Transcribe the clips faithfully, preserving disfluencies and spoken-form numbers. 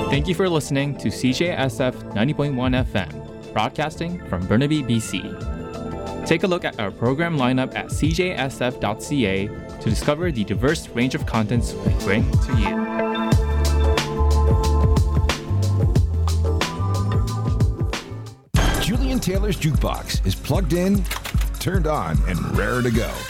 Thank you for listening to C J S F ninety point one F M, broadcasting from Burnaby, B C. Take a look at our program lineup at c j s f dot c a to discover the diverse range of contents we bring to you. Julian Taylor's Jukebox is plugged in, turned on, and raring to go.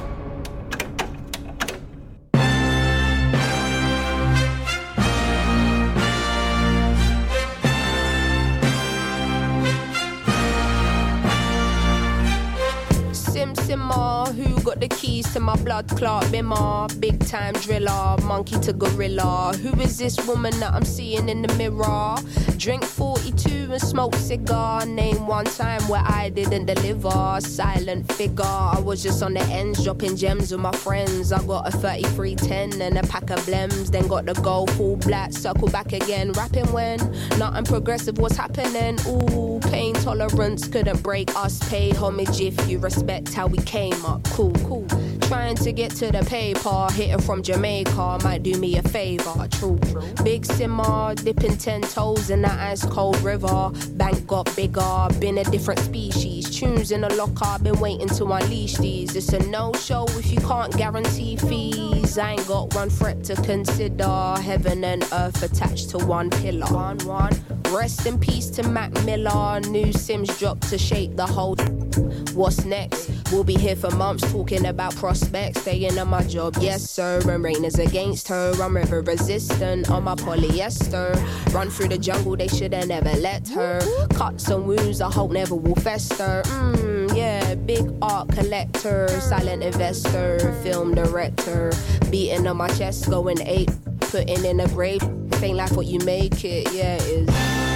Simmer, who got the keys to my blood clot bimmer? Big time driller, monkey to gorilla. Who is this woman that I'm seeing in the mirror? Drink forty-two and smoke cigar. Name one time where I didn't deliver. Silent figure, I was just on the ends dropping gems with my friends. I got a thirty-three ten and a pack of blems. Then got the gold full black, circle back again. Rapping when nothing progressive was happening. Ooh, pain tolerance couldn't break us. Pay homage if you respect how we came up. Cool, cool. Trying to get to the paper, hitting from Jamaica might do me a favor. True, true. Big simmer, dipping ten toes in that ice cold river. Bank got bigger, been a different species. Tunes in the locker, been waiting to unleash these. It's a no-show if you can't guarantee fees. I ain't got one threat to consider. Heaven and earth attached to one pillar. One, one. Rest in peace to Mac Miller. New Sims dropped to shake the whole. What's next? We'll be here for months talking about prospects. Staying on my job, yes sir. And rain is against her. I'm river resistant on my polyester. Run through the jungle, they shoulda never let her. Cuts and wounds I hope never will fester. Mmm, yeah, big art collector. Silent investor, film director. Beating on my chest, going ape. Putting in a grave. If ain't like what you make it, yeah it is.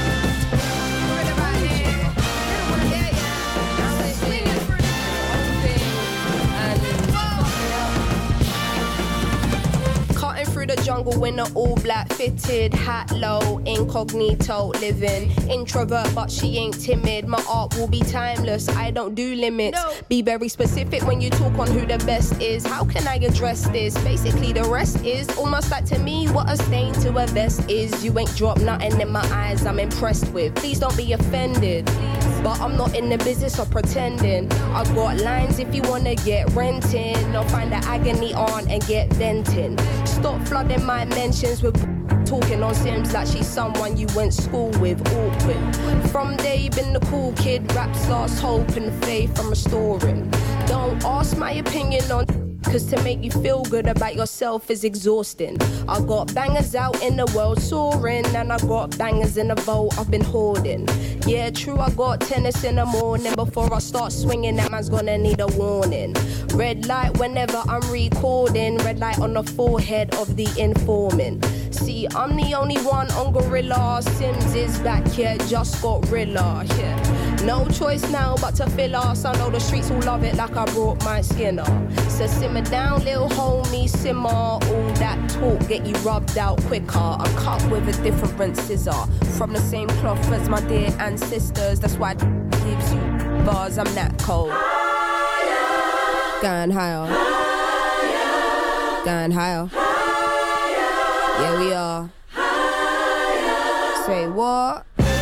Through the jungle in an all black fitted hat low, incognito living. Introvert but she ain't timid. My art will be timeless, I don't do limits. No. Be very specific when you talk on who the best is. How can I address this? Basically the rest is almost like to me what a stain to a vest is. You ain't dropped nothing in my eyes I'm impressed with. Please don't be offended, but I'm not in the business of pretending. I got lines if you wanna get renting, or find the agony on and get venting. Stop flooding my mentions with talking on Sims like she's someone you went school with. Awkward. From day you been the cool kid. Raps lost hope and faith I'm restoring. Don't ask my opinion on, cause to make you feel good about yourself is exhausting. I got bangers out in the world soaring, and I got bangers in the vault I've been hoarding. Yeah, true, I got tennis in the morning. Before I start swinging, that man's gonna need a warning. Red light whenever I'm recording. Red light on the forehead of the informant. See, I'm the only one on Gorilla. Sims is back, yeah, just got Rilla, yeah. No choice now but to fill us. I know the streets will love it like I brought my skin up. So simmer down, little homie, simmer. All that talk get you rubbed out quicker. I cut with a different scissor. From the same cloth as my dear ancestors. That's why gives you bars, I'm that cold. Higher. Going higher. Higher. Going higher. Higher. Yeah, we are. Higher. Say what?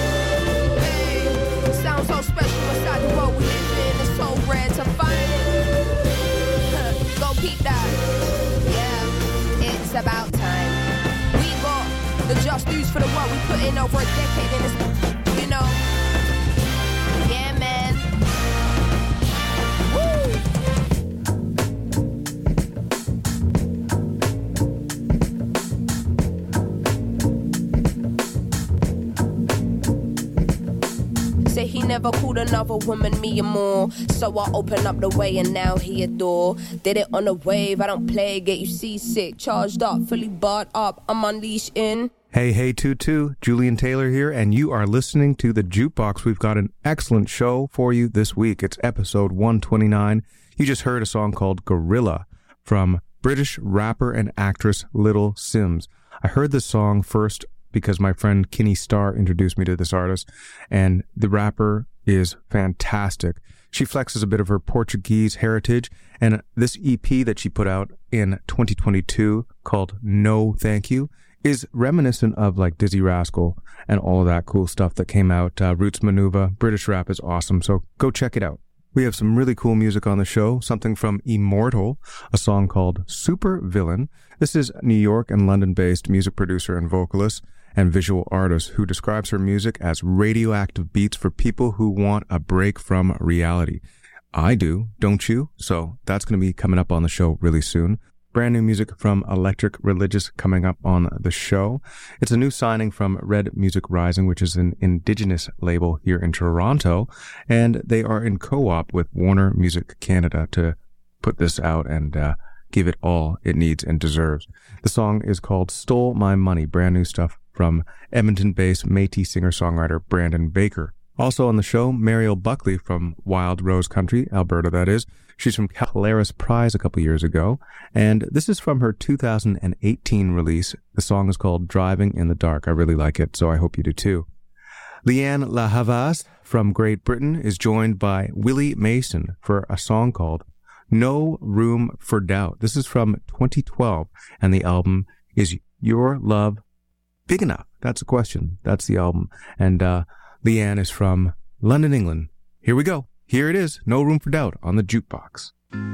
Hey, sounds so special inside the world we live in. It's so rare to find it. Go peep that. Yeah, it's about time. We got the just dues for the work we put in over a decade in this, you know. Yeah, man. Woo! Say he never called another woman me and more. So I opened up the way and now he adore. Did it on a wave, I don't play, get you seasick. Charged up, fully barred up, I'm unleashed in. Hey, hey, Tutu, Julian Taylor here, and you are listening to The Jukebox. We've got an excellent show for you this week. It's episode one twenty-nine. You just heard a song called Gorilla from British rapper and actress Little Sims. I heard this song first because my friend Kinney Starr introduced me to this artist, and the rapper is fantastic. She flexes a bit of her Portuguese heritage, and this E P that she put out in twenty twenty-two called No Thank You is reminiscent of like Dizzy Rascal and all of that cool stuff that came out. Uh, Roots Manuva, British rap is awesome, so go check it out. We have some really cool music on the show, something from Immortal, a song called Super Villain. This is New York and London-based music producer and vocalist and visual artist who describes her music as radioactive beats for people who want a break from reality. I do, don't you? So that's going to be coming up on the show really soon. Brand new music from Electric Religious coming up on the show. It's a new signing from Red Music Rising, which is an indigenous label here in Toronto, and they are in co-op with Warner Music Canada to put this out and uh, give it all it needs and deserves. The song is called Stole My Money, brand new stuff from Edmonton-based Métis singer-songwriter Brandon Baker. Also on the show, Mariel Buckley from Wild Rose Country, Alberta that is. She's from Polaris Prize a couple years ago, and this is from her two thousand eighteen release. The song is called Driving in the Dark. I really like it, so I hope you do too. Leanne La Havas from Great Britain is joined by Willie Mason for a song called No Room for Doubt. This is from twenty twelve, and the album is Your Love Big Enough? That's a question. That's the album. And uh, Leanne is from London, England. Here we go. Here it is, No Room for Doubt on the Jukebox.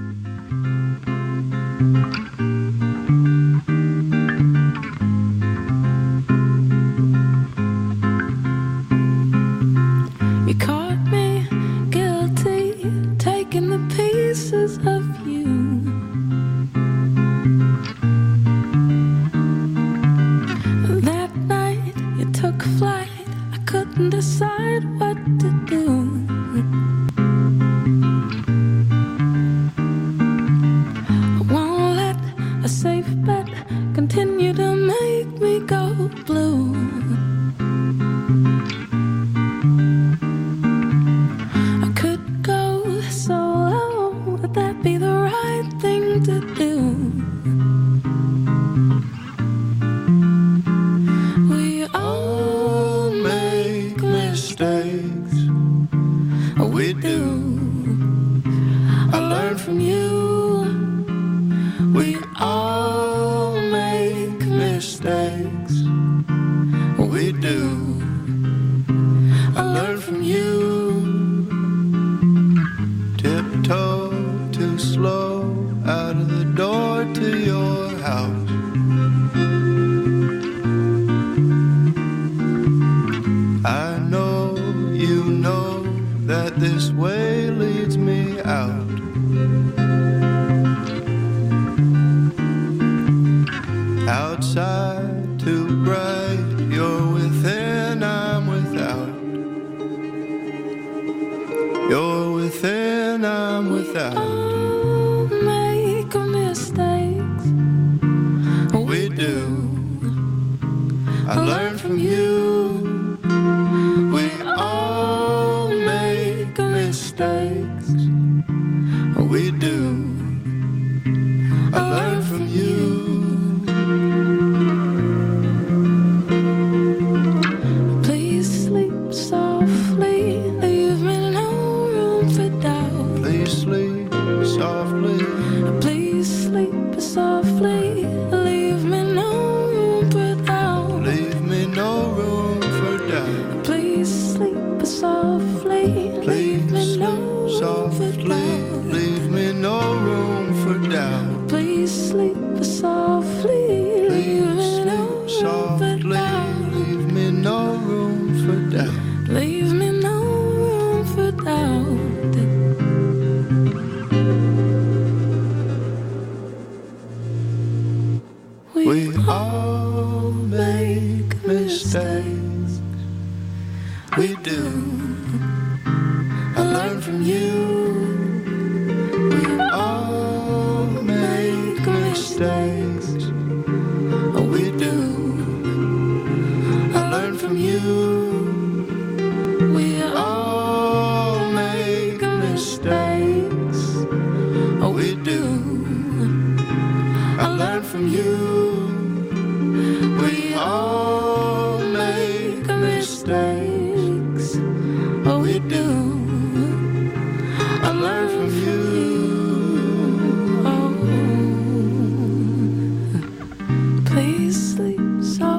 You caught me guilty, taking the pieces of you. That night you took flight, I couldn't decide what to do. Safe bet continue to make me go blue. I could go so low, would that be the right thing to do? We all make mistakes, we do. I learned from you. We all make mistakes, we do. I learned from you. Tiptoe too slow out of the door to your house. I know you know that this way leads me out. Outside too bright, you're within, I'm without. You're within, I'm without. We all make mistakes, we do. I learned from you. We all make mistakes, we do. I learned from you. Please sleep so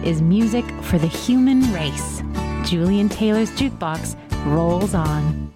is music for the human race. Julian Taylor's Jukebox rolls on.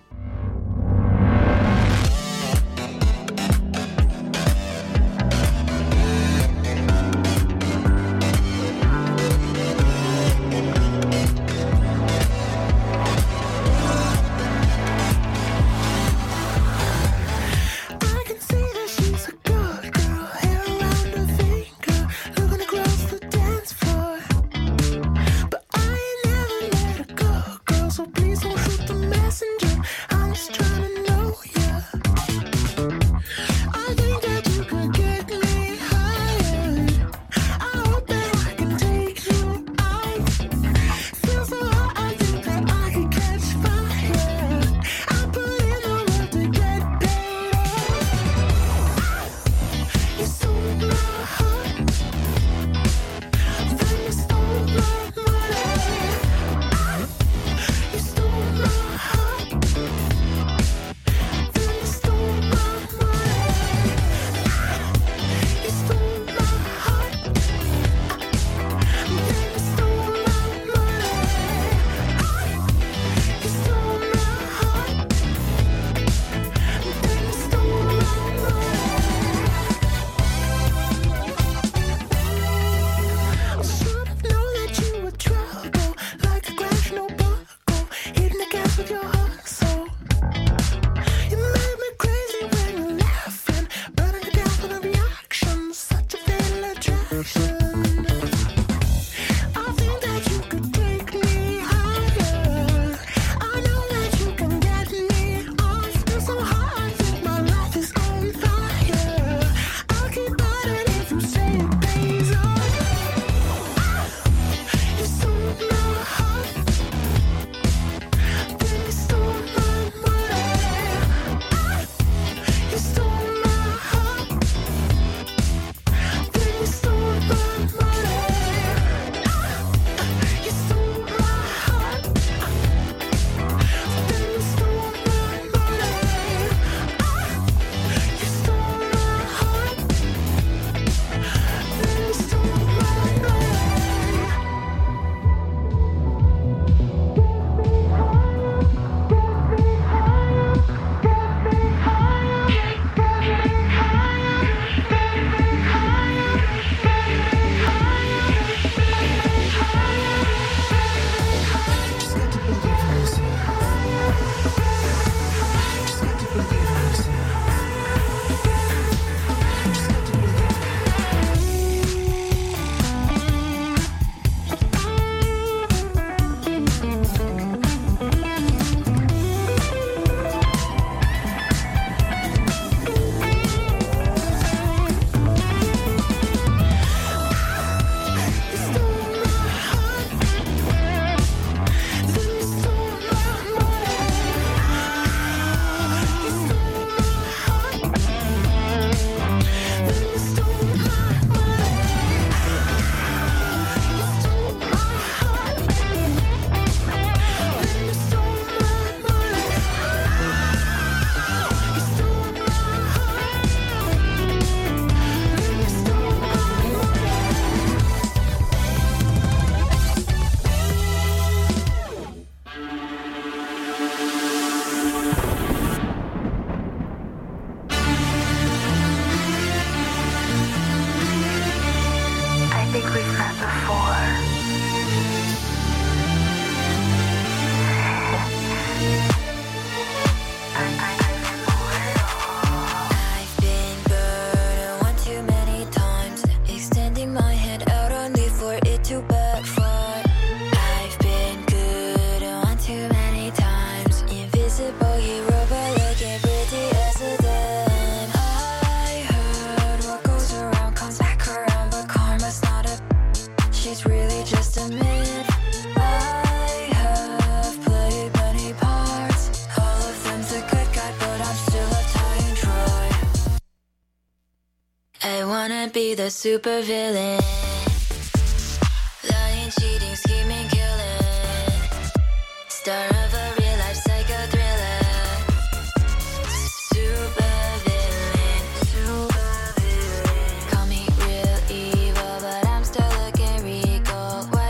Be the super villain. Lying, cheating, scheming, killing. Star of a real life psycho thriller. Super villain. Super villain. Call me real evil, but I'm still looking regal. Why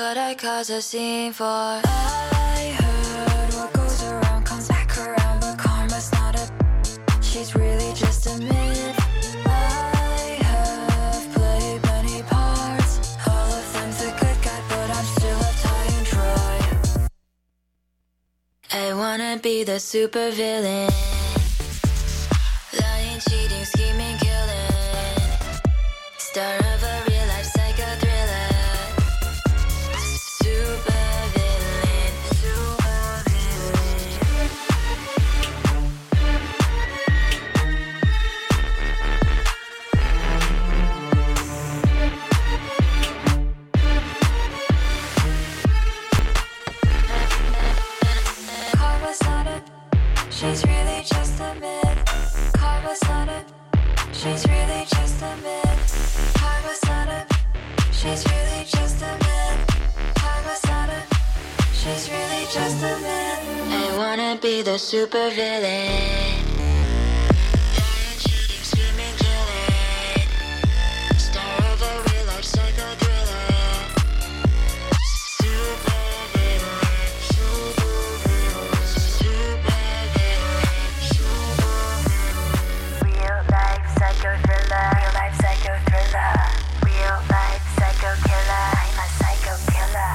but I cause a scene for. I heard what goes around comes back around, but karma's not a. She's really just a myth. I have played many parts, all of them's the good guy, but I'm still uptight and Troy. I wanna be the super villain. Lying, cheating, scheming, killing. Star of a real life psycho thriller. Super villain, super villain. Karma's not a, she's really just a myth. Karma's not a, she's really just a myth. Karma's not a, she's really just a myth. Karma's not a, she's really just a myth. I wanna be the super villain. Lying, cheating, scheming, killing. Star of a real life psycho thriller. Super villain, super villain, super villain, super villain. Real life psycho thriller, real life psycho thriller, real life psycho killer. I'm a psycho killer.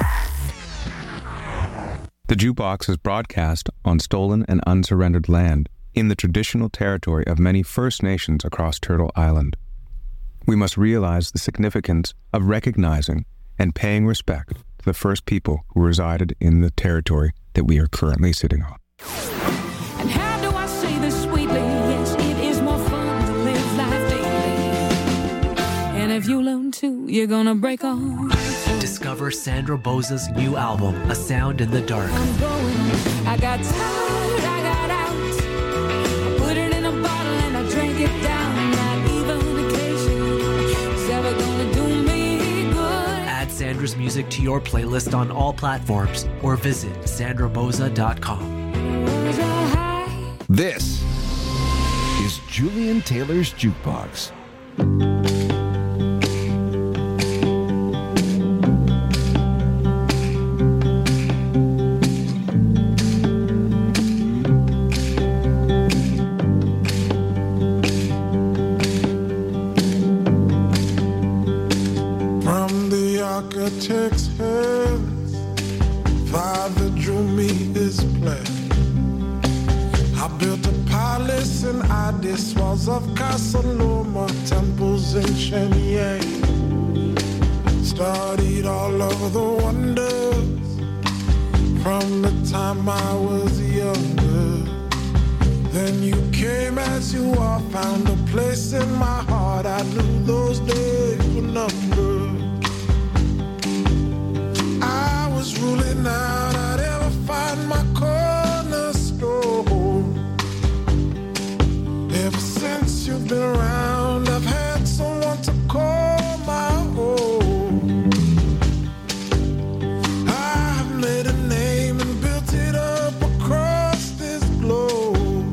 The Jukebox is broadcast on stolen and unsurrendered land in the traditional territory of many First Nations across Turtle Island. We must realize the significance of recognizing and paying respect to the first people who resided in the territory that we are currently sitting on. And how do I say this sweetly? Yes, it is more fun to live life daily. And if you learn to, you're gonna break on. Discover Sandra Boza's new album, A Sound in the Dark. I'm going, I got tired, I got out. I put it in a bottle and I drank it down. Not even occasion is ever gonna do me good. Add Sandra's music to your playlist on all platforms or visit sandra boza dot com. Was all high. This is Julian Taylor's Jukebox. From the architect's hands, Father drew me his plan. I built a palace in Addis, walls of Casa Loma, temples in Shenyang. Studied all of the wonders from the time I was younger. Then you came as you are, found a place in my heart. I knew those days were numbered. I was ruling out I'd ever find my cornerstone. Ever since you've been around, I've had someone to call my own. I've made a name and built it up across this globe.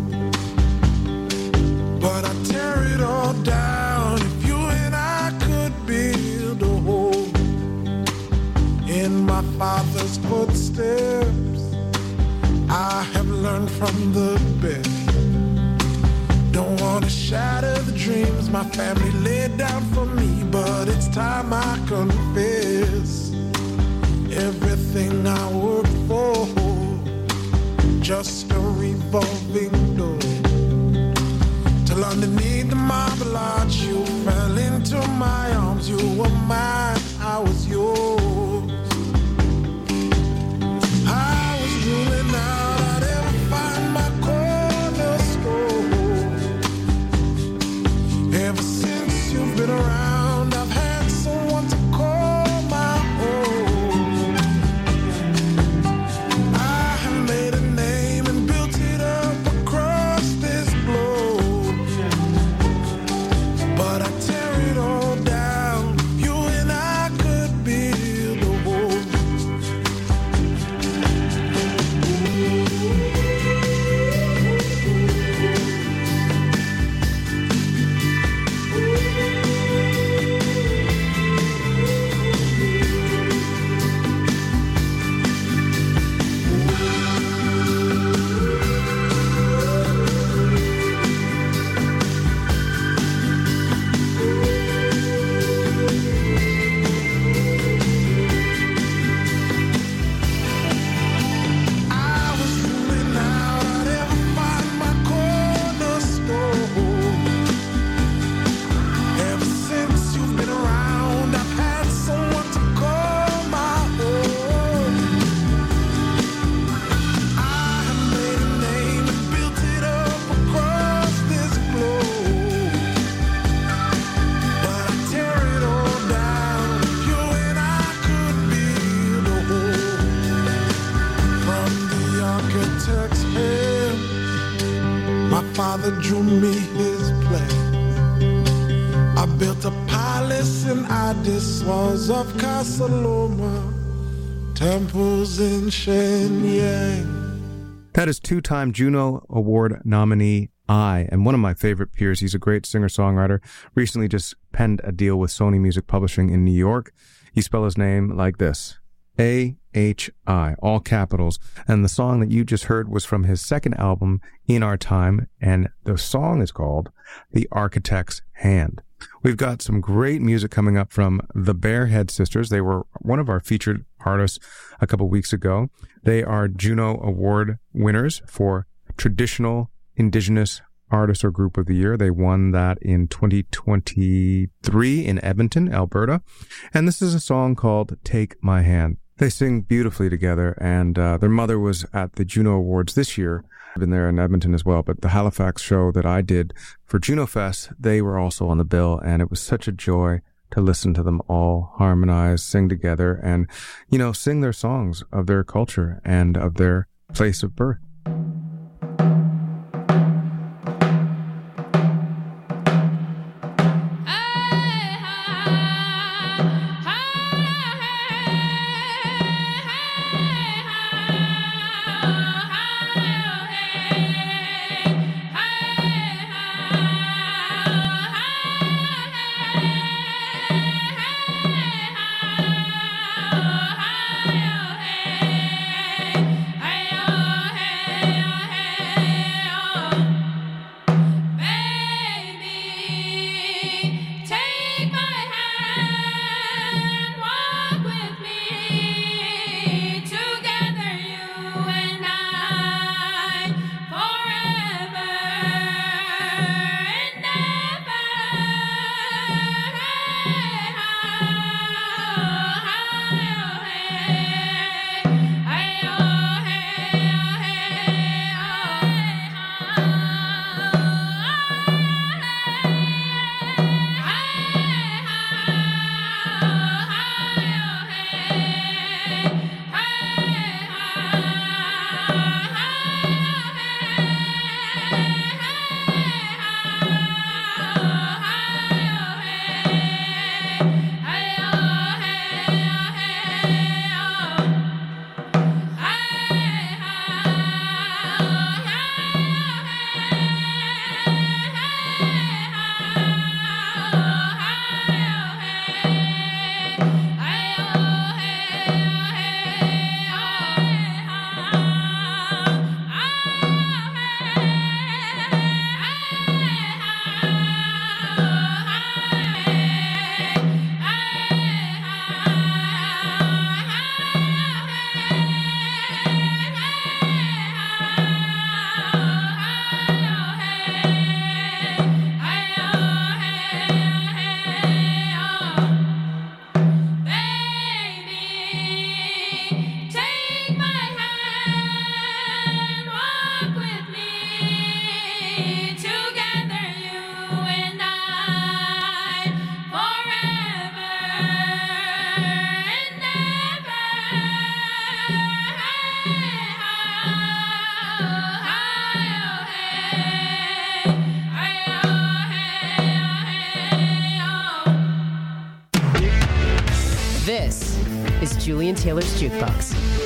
But I tear it all down if you and I could build a home in my Father's footsteps. I have learned from the best. Don't want to shatter the dreams my family laid down for me, but it's time I confess. Everything I worked for, just a revolving door. Till underneath the marble arch you fell into my arms. You were mine, I was yours. I was ruling out I'd ever find my cornerstone. Ever since you've been around, I've had someone to call my own. I have made a name and built it up across father drew me his plan. I built a palace in Addis, walls of Casaloma, temples in Shenyang. That is two-time Juno Award nominee I, and one of my favorite peers. He's a great singer-songwriter. Recently just penned a deal with Sony Music Publishing in New York. You spell his name like this, A H I, all capitals. And the song that you just heard was from his second album, In Our Time, and the song is called The Architect's Hand. We've got some great music coming up from the Barehead Sisters. They were one of our featured artists a couple weeks ago. They are Juno Award winners for Traditional Indigenous Artist or Group of the Year. They won that in twenty twenty-three in Edmonton, Alberta. And this is a song called Take My Hand. They sing beautifully together, and uh, their mother was at the Juno Awards this year. I've been there in Edmonton as well, but the Halifax show that I did for Juno Fest, they were also on the bill, and it was such a joy to listen to them all harmonize, sing together, and, you know, sing their songs of their culture and of their place of birth. This is Julian Taylor's Jukebox.